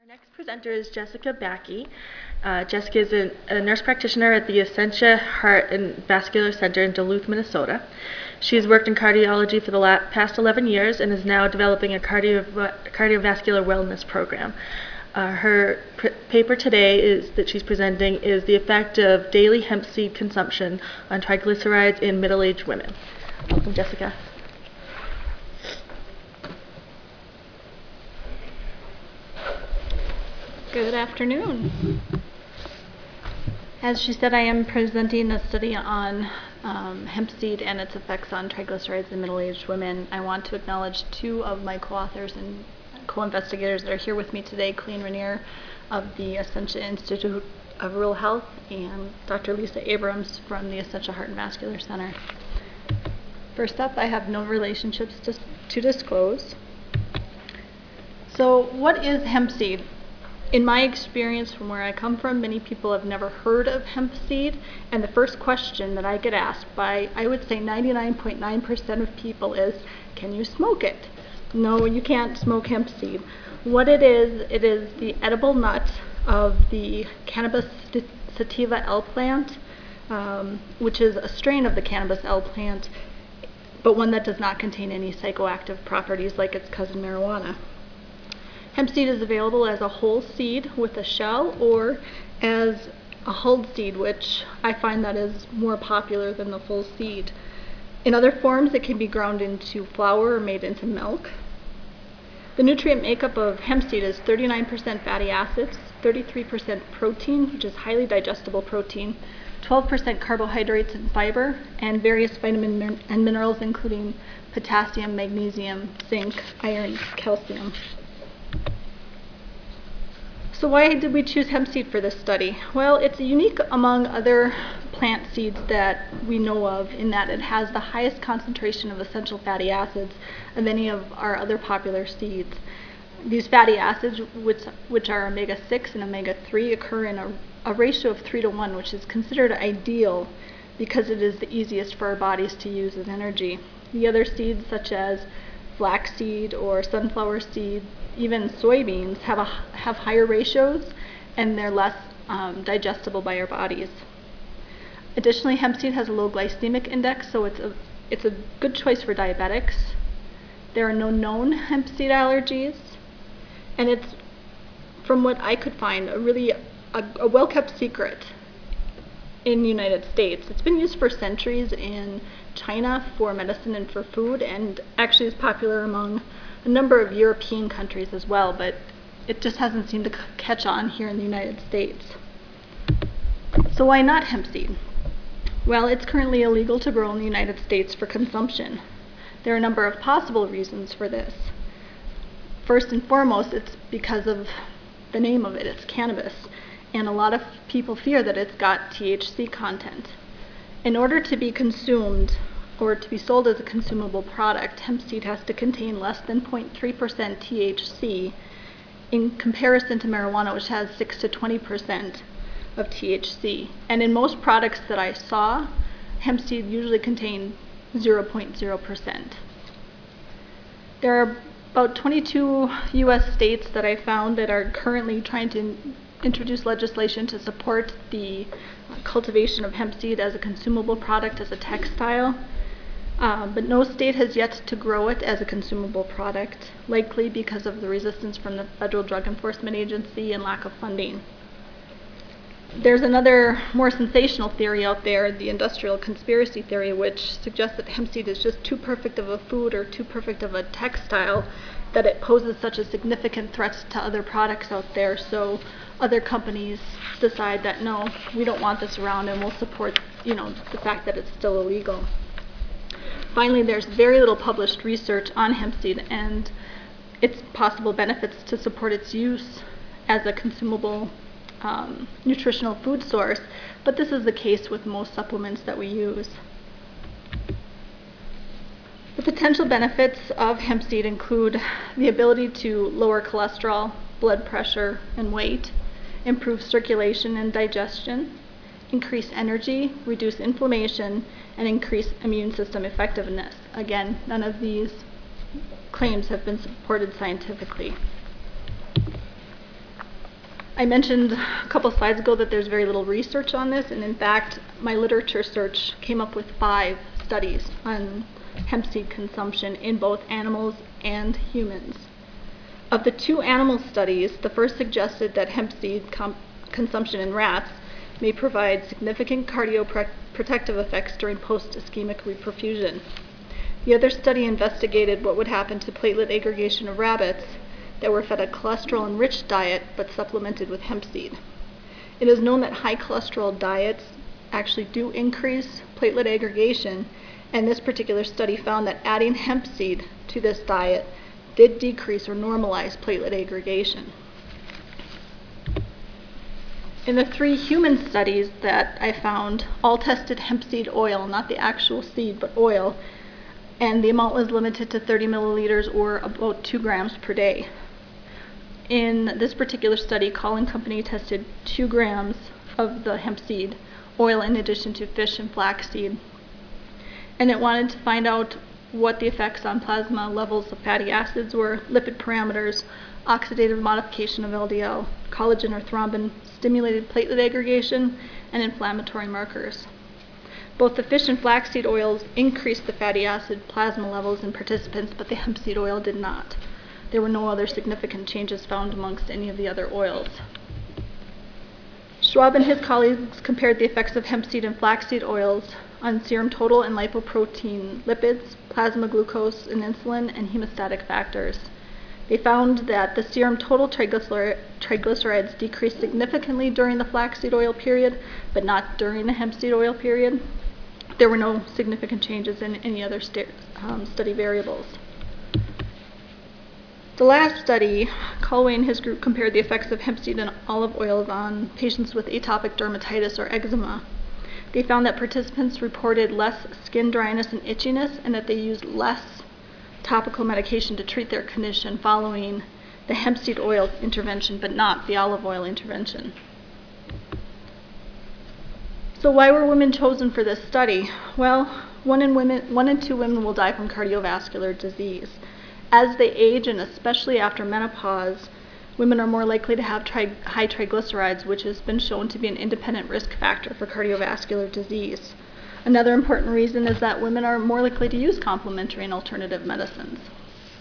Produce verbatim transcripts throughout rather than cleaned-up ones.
Next presenter is Jessica Backey. Uh, Jessica is an, a nurse practitioner at the Essentia Heart and Vascular Center in Duluth, Minnesota. She has worked in cardiology for the la past eleven years and is now developing a cardio cardiovascular wellness program. Uh, her paper today is that she's presenting is the effect of daily hemp seed consumption on triglycerides in middle-aged women. Welcome, Jessica. Good afternoon. As she said, I am presenting a study on um, hemp seed and its effects on triglycerides in middle-aged women. I want to acknowledge two of my co-authors and co-investigators that are here with me today, Colleen Rainier of the Essentia Institute of Rural Health and Doctor Lisa Abrams from the Essentia Heart and Vascular Center. First up, I have no relationships to, to disclose. So what is hemp seed? In my experience from where I come from, many people have never heard of hemp seed, and the first question that I get asked by, I would say ninety-nine point nine percent of people is, can you smoke it? No, you can't smoke hemp seed. What it is, it is the edible nut of the Cannabis sativa L plant, um, which is a strain of the Cannabis L plant, but one that does not contain any psychoactive properties like its cousin marijuana. Hemp seed is available as a whole seed with a shell or as a hulled seed, which I find that is more popular than the full seed. In other forms, it can be ground into flour or made into milk. The nutrient makeup of hemp seed is thirty-nine percent fatty acids, thirty-three percent protein, which is highly digestible protein, twelve percent carbohydrates and fiber, and various vitamins and minerals including potassium, magnesium, zinc, iron, calcium. So why did we choose hemp seed for this study? Well, it's unique among other plant seeds that we know of in that it has the highest concentration of essential fatty acids of any of our other popular seeds. These fatty acids, which, which are omega six and omega three, occur in a, a ratio of three to one, which is considered ideal because it is the easiest for our bodies to use as energy. The other seeds, such as flaxseed or sunflower seed, even soybeans, have, a, have higher ratios and they're less um, digestible by our bodies. Additionally, hemp seed has a low glycemic index, so it's a, it's a good choice for diabetics. There are no known hemp seed allergies, and it's, from what I could find, a really a, a well-kept secret in the United States. It's been used for centuries in China for medicine and for food, and actually is popular among a number of European countries as well, but it just hasn't seemed to catch on here in the United States. So why not hemp seed? Well, it's currently illegal to grow in the United States for consumption. There are a number of possible reasons for this. First and foremost, it's because of the name of it, it's cannabis, and a lot of people fear that it's got T H C content. In order to be consumed or to be sold as a consumable product, hemp seed has to contain less than zero point three percent T H C in comparison to marijuana, which has six to twenty percent of T H C. And in most products that I saw, hemp seed usually contain zero point zero percent. There are about twenty-two U S states that I found that are currently trying to introduce legislation to support the cultivation of hemp seed as a consumable product, as a textile. Uh, but no state has yet to grow it as a consumable product, likely because of the resistance from the Federal Drug Enforcement Agency and lack of funding. There's another more sensational theory out there, the industrial conspiracy theory, which suggests that hemp seed is just too perfect of a food or too perfect of a textile that it poses such a significant threat to other products out there. So other companies decide that no, we don't want this around, and we'll support, you know, the fact that it's still illegal. Finally, there's very little published research on hemp seed and its possible benefits to support its use as a consumable um, nutritional food source, but this is the case with most supplements that we use. The potential benefits of hemp seed include the ability to lower cholesterol, blood pressure, and weight, improve circulation and digestion, increase energy, reduce inflammation, and increase immune system effectiveness. Again, none of these claims have been supported scientifically. I mentioned a couple slides ago that there's very little research on this, and in fact, my literature search came up with five studies on hemp seed consumption in both animals and humans. Of the two animal studies, the first suggested that hemp seed consumption in rats may provide significant cardioprotective effects during post-ischemic reperfusion. The other study investigated what would happen to platelet aggregation of rabbits that were fed a cholesterol-enriched diet but supplemented with hemp seed. It is known that high cholesterol diets actually do increase platelet aggregation, and this particular study found that adding hemp seed to this diet did decrease or normalize platelet aggregation. In the three human studies that I found, all tested hemp seed oil, not the actual seed, but oil, and the amount was limited to thirty milliliters or about two grams per day. In this particular study, Collin Company tested two grams of the hemp seed oil in addition to fish and flaxseed. And it wanted to find out what the effects on plasma levels of fatty acids were, lipid parameters, oxidative modification of L D L, collagen or thrombin, stimulated platelet aggregation, and inflammatory markers. Both the fish and flaxseed oils increased the fatty acid plasma levels in participants, but the hemp seed oil did not. There were no other significant changes found amongst any of the other oils. Schwab and his colleagues compared the effects of hemp seed and flaxseed oils on serum total and lipoprotein lipids, plasma glucose and insulin, and hemostatic factors. They found that the serum total triglycer triglycerides decreased significantly during the flaxseed oil period, but not during the hemp seed oil period. There were no significant changes in any other um, study variables. The last study, Colway and his group compared the effects of hemp seed and olive oils on patients with atopic dermatitis or eczema. They found that participants reported less skin dryness and itchiness, and that they used less topical medication to treat their condition following the hemp seed oil intervention, but not the olive oil intervention. So why were women chosen for this study? Well, one in, women, one in two women will die from cardiovascular disease. As they age, and especially after menopause, women are more likely to have tri high triglycerides, which has been shown to be an independent risk factor for cardiovascular disease. Another important reason is that women are more likely to use complementary and alternative medicines.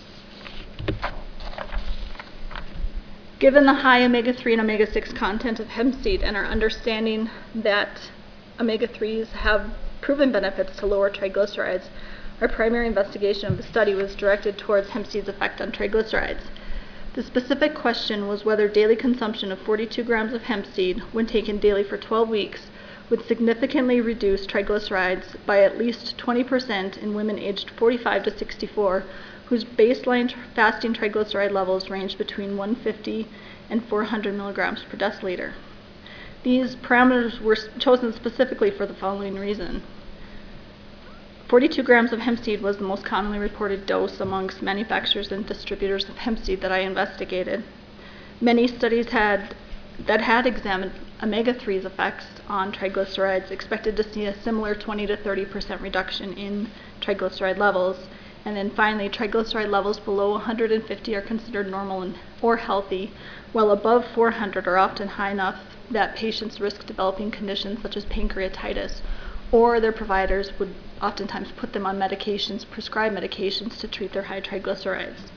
Given the high omega three and omega six content of hemp seed and our understanding that omega threes have proven benefits to lower triglycerides, our primary investigation of the study was directed towards hemp seed's effect on triglycerides. The specific question was whether daily consumption of forty-two grams of hemp seed, when taken daily for twelve weeks, would significantly reduce triglycerides by at least twenty percent in women aged forty-five to sixty-four, whose baseline tr fasting triglyceride levels ranged between one hundred fifty and four hundred milligrams per deciliter. These parameters were chosen specifically for the following reason. forty-two grams of hemp seed was the most commonly reported dose amongst manufacturers and distributors of hemp seed that I investigated. Many studies had, that had examined omega three's effects on triglycerides expected to see a similar twenty to thirty percent reduction in triglyceride levels. And then finally, triglyceride levels below one hundred fifty are considered normal and, or healthy, while above four hundred are often high enough that patients risk developing conditions such as pancreatitis, or their providers would oftentimes put them on medications, prescribed medications to treat their high triglycerides.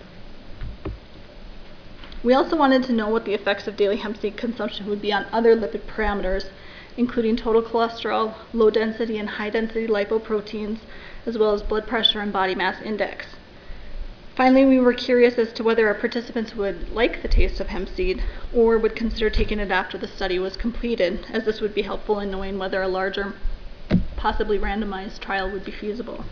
We also wanted to know what the effects of daily hemp seed consumption would be on other lipid parameters, including total cholesterol, low density and high density lipoproteins, as well as blood pressure and body mass index. Finally, we were curious as to whether our participants would like the taste of hemp seed or would consider taking it after the study was completed, as this would be helpful in knowing whether a larger, possibly randomized trial would be feasible.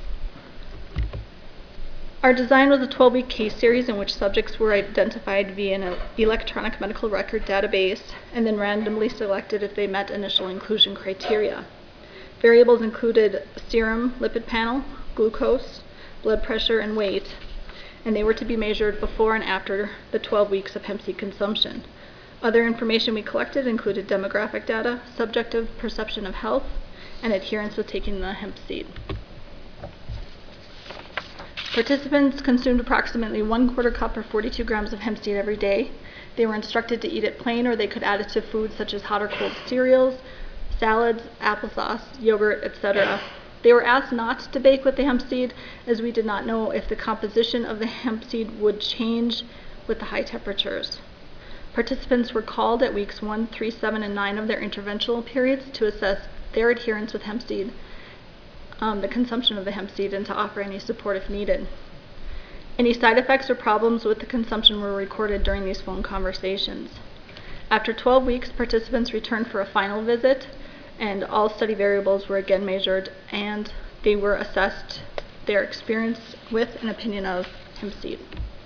Our design was a twelve-week case series in which subjects were identified via an electronic medical record database and then randomly selected if they met initial inclusion criteria. Variables included serum lipid panel, glucose, blood pressure, and weight, and they were to be measured before and after the twelve weeks of hemp seed consumption. Other information we collected included demographic data, subjective perception of health, and adherence with taking the hemp seed. Participants consumed approximately one quarter cup or forty-two grams of hemp seed every day. They were instructed to eat it plain, or they could add it to foods such as hot or cold cereals, salads, applesauce, yogurt, et cetera. They were asked not to bake with the hemp seed, as we did not know if the composition of the hemp seed would change with the high temperatures. Participants were called at weeks one, three, seven, and nine of their interventional periods to assess their adherence with hemp seed, um, the consumption of the hemp seed, and to offer any support if needed. Any side effects or problems with the consumption were recorded during these phone conversations. After twelve weeks, participants returned for a final visit, and all study variables were again measured, and they were assessed their experience with and opinion of hemp seed.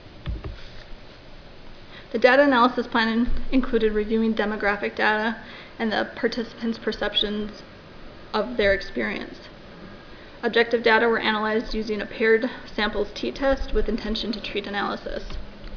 The data analysis plan included reviewing demographic data and the participants' perceptions of their experience. Objective data were analyzed using a paired samples t-test with intention to treat analysis.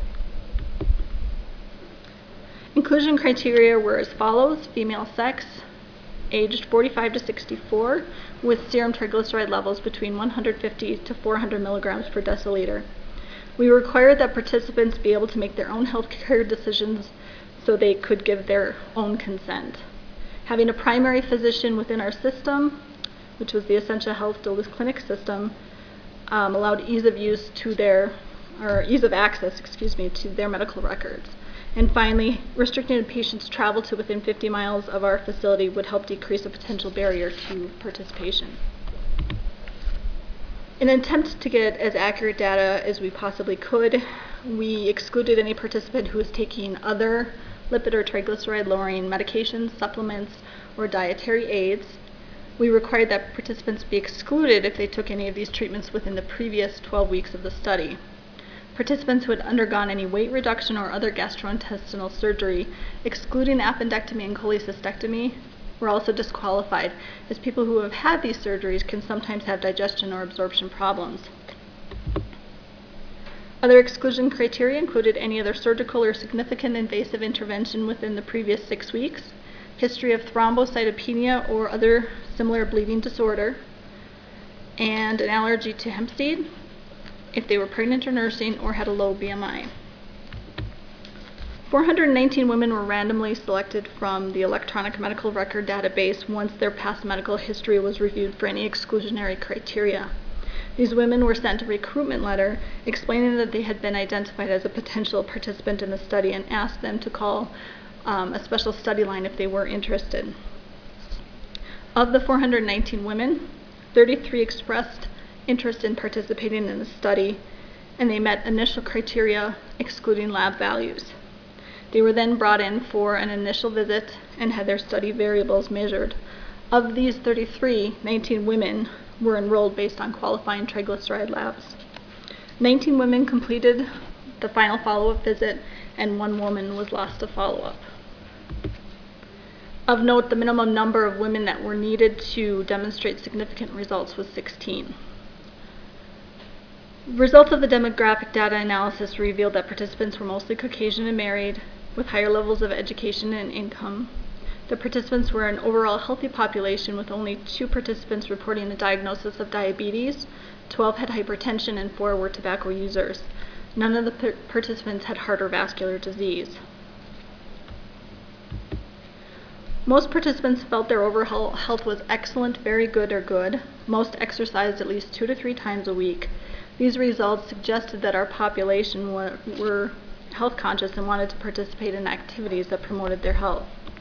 Inclusion criteria were as follows: female sex, aged forty-five to sixty-four, with serum triglyceride levels between one hundred fifty to four hundred milligrams per deciliter. We required that participants be able to make their own healthcare decisions so they could give their own consent. Having a primary physician within our system, which was the Essentia Health Duluth Clinic system, um, allowed ease of use to their, or ease of access, excuse me, to their medical records. And finally, restricting patients' travel to within fifty miles of our facility would help decrease a potential barrier to participation. In an attempt to get as accurate data as we possibly could, we excluded any participant who was taking other lipid or triglyceride lowering medications, supplements, or dietary aids. We required that participants be excluded if they took any of these treatments within the previous twelve weeks of the study. Participants who had undergone any weight reduction or other gastrointestinal surgery, excluding the appendectomy and cholecystectomy, were also disqualified, as people who have had these surgeries can sometimes have digestion or absorption problems. Other exclusion criteria included any other surgical or significant invasive intervention within the previous six weeks, history of thrombocytopenia or other similar bleeding disorder, and an allergy to hemp seed, if they were pregnant or nursing or had a low B M I. four hundred nineteen women were randomly selected from the electronic medical record database once their past medical history was reviewed for any exclusionary criteria. These women were sent a recruitment letter explaining that they had been identified as a potential participant in the study and asked them to call um, a special study line if they were interested. Of the four hundred nineteen women, thirty-three expressed interest in participating in the study, and they met initial criteria excluding lab values. They were then brought in for an initial visit and had their study variables measured. Of these thirty-three, nineteen women were enrolled based on qualifying triglyceride labs. nineteen women completed the final follow-up visit, and one woman was lost to follow-up. Of note, the minimum number of women that were needed to demonstrate significant results was sixteen. Results of the demographic data analysis revealed that participants were mostly Caucasian and married, with higher levels of education and income. The participants were an overall healthy population, with only two participants reporting a diagnosis of diabetes, twelve had hypertension, and four were tobacco users. None of the par- participants had heart or vascular disease. Most participants felt their overall health was excellent, very good, or good. Most exercised at least two to three times a week. These results suggested that our population were, were health conscious and wanted to participate in activities that promoted their health.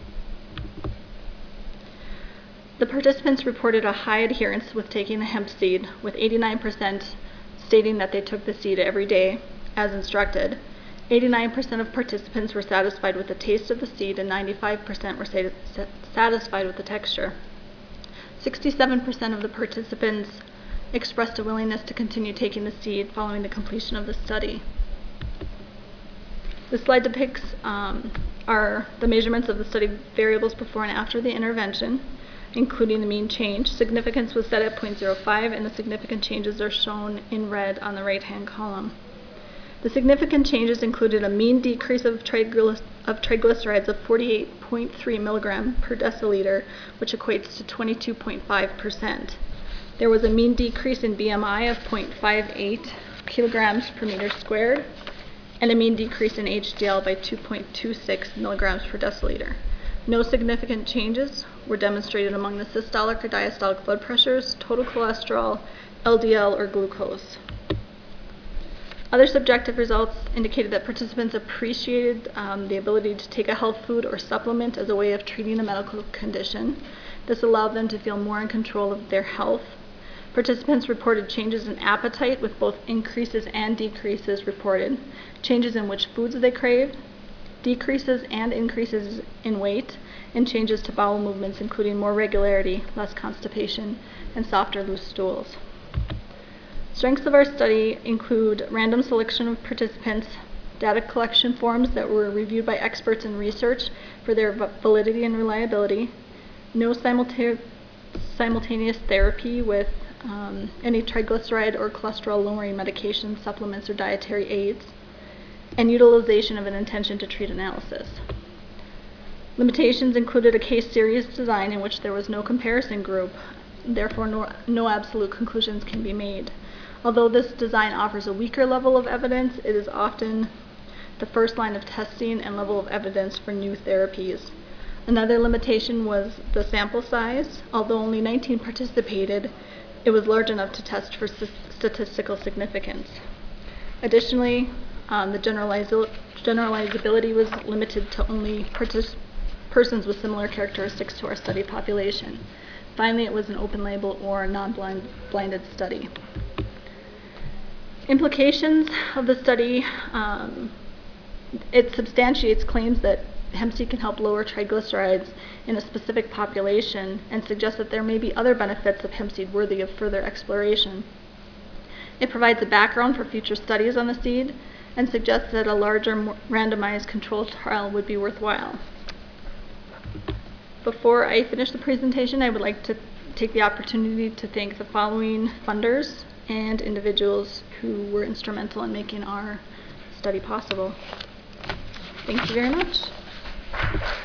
The participants reported a high adherence with taking the hemp seed, with eighty-nine percent stating that they took the seed every day as instructed. eighty-nine percent of participants were satisfied with the taste of the seed, and ninety-five percent were sat- satisfied with the texture. sixty-seven percent of the participants expressed a willingness to continue taking the seed following the completion of the study. The slide depicts um, are the measurements of the study variables before and after the intervention, including the mean change. Significance was set at zero point zero five, and the significant changes are shown in red on the right-hand column. The significant changes included a mean decrease of, triglyc- of triglycerides of forty-eight point three milligrams per deciliter, which equates to twenty-two point five percent. There was a mean decrease in B M I of zero point five eight, kilograms per meter squared, and a mean decrease in H D L by two point two six milligrams per deciliter. No significant changes were demonstrated among the systolic or diastolic blood pressures, total cholesterol, L D L, or glucose. Other subjective results indicated that participants appreciated um, the ability to take a health food or supplement as a way of treating a medical condition. This allowed them to feel more in control of their health. Participants reported changes in appetite, with both increases and decreases reported, changes in which foods they craved, decreases and increases in weight, and changes to bowel movements, including more regularity, less constipation, and softer loose stools. Strengths of our study include random selection of participants, data collection forms that were reviewed by experts in research for their validity and reliability, no simulta- simultaneous therapy with um, any triglyceride or cholesterol-lowering medications, supplements, or dietary aids, and utilization of an intention to treat analysis. Limitations included a case series design in which there was no comparison group, therefore no, no absolute conclusions can be made. Although this design offers a weaker level of evidence, it is often the first line of testing and level of evidence for new therapies. Another limitation was the sample size. Although only nineteen participated, it was large enough to test for statistical significance. Additionally, um, the generaliz- generalizability was limited to only partic- persons with similar characteristics to our study population. Finally, it was an open label or non-blinded study. Implications of the study, um, it substantiates claims that hemp seed can help lower triglycerides in a specific population and suggests that there may be other benefits of hemp seed worthy of further exploration. It provides a background for future studies on the seed and suggests that a larger randomized controlled trial would be worthwhile. Before I finish the presentation, I would like to take the opportunity to thank the following funders and individuals who were instrumental in making our study possible. Thank you very much.